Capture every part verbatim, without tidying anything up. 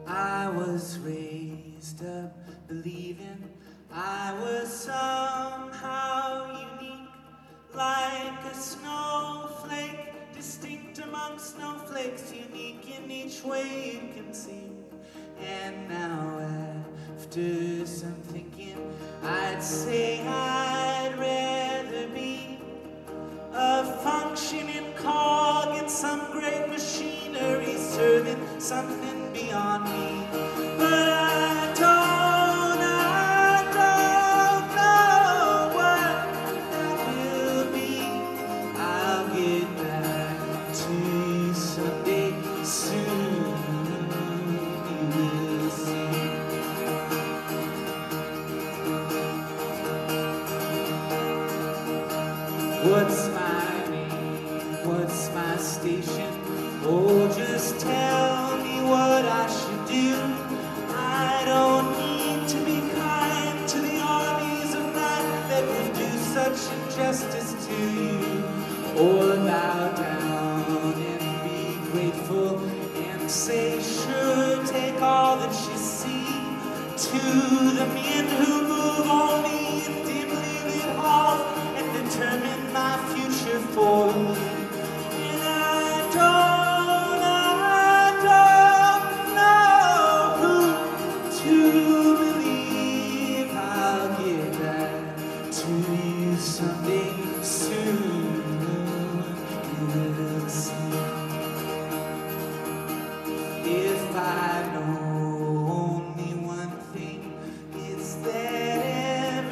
I was raised up believing I was somehow unique, like a snowflake, distinct among snowflakes, unique in each way you can see. And now after some thinking, I'd say I'd rather be a functioning cog in some great machinery, serving something beyond me. But I don't, I don't know what that will be. I'll get back to you someday soon. You will see. What's my name? What's my station? Oh, just tell me what I should do. I don't need to be kind to the armies of man that would do such injustice to you. Or bow down and be grateful and say, sure, take all that you see. To the men who move only in dimly lit halls and determine my future for me. And I don't, I don't know who to believe. I'll get back to you someday soon. You'll see. If I know only one thing, it's that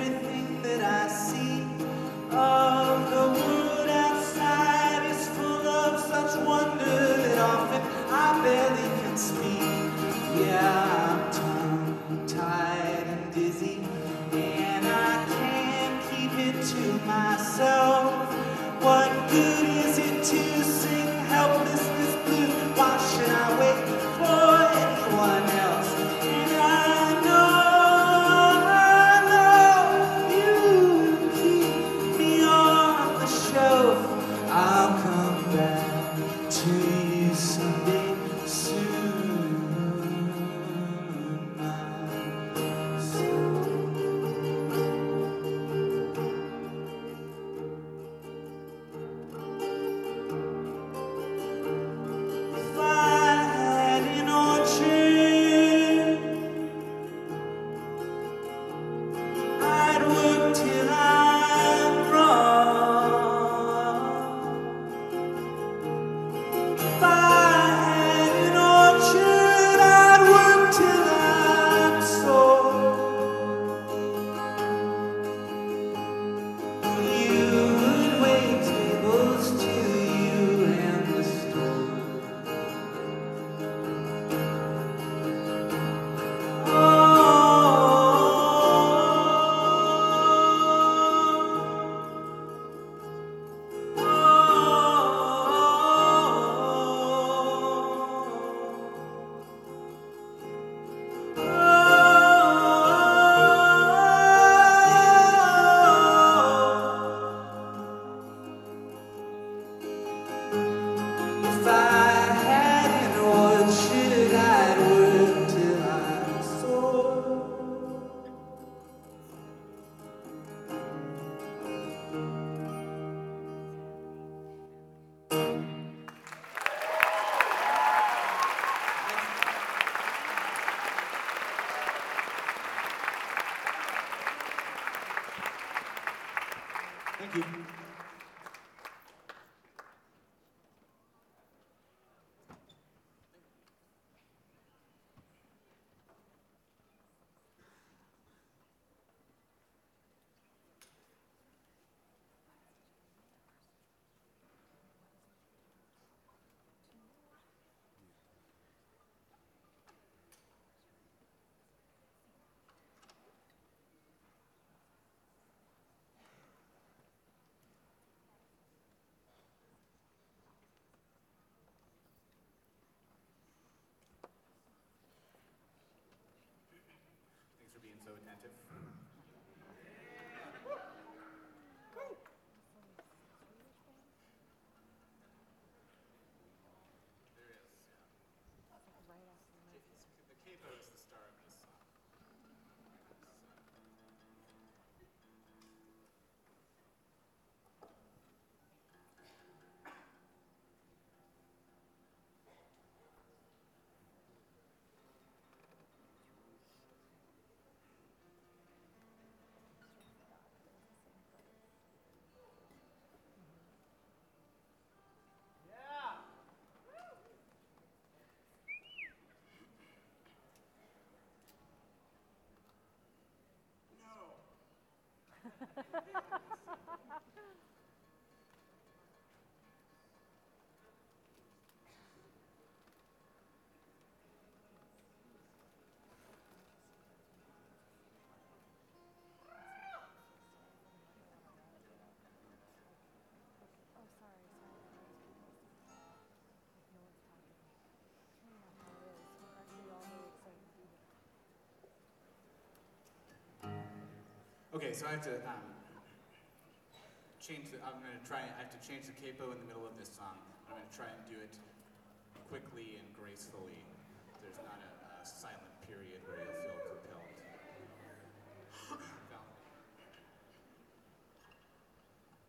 Okay, so I have to um, change the, I'm gonna try, I have to change the capo in the middle of this song. I'm gonna try and do it quickly and gracefully. There's not a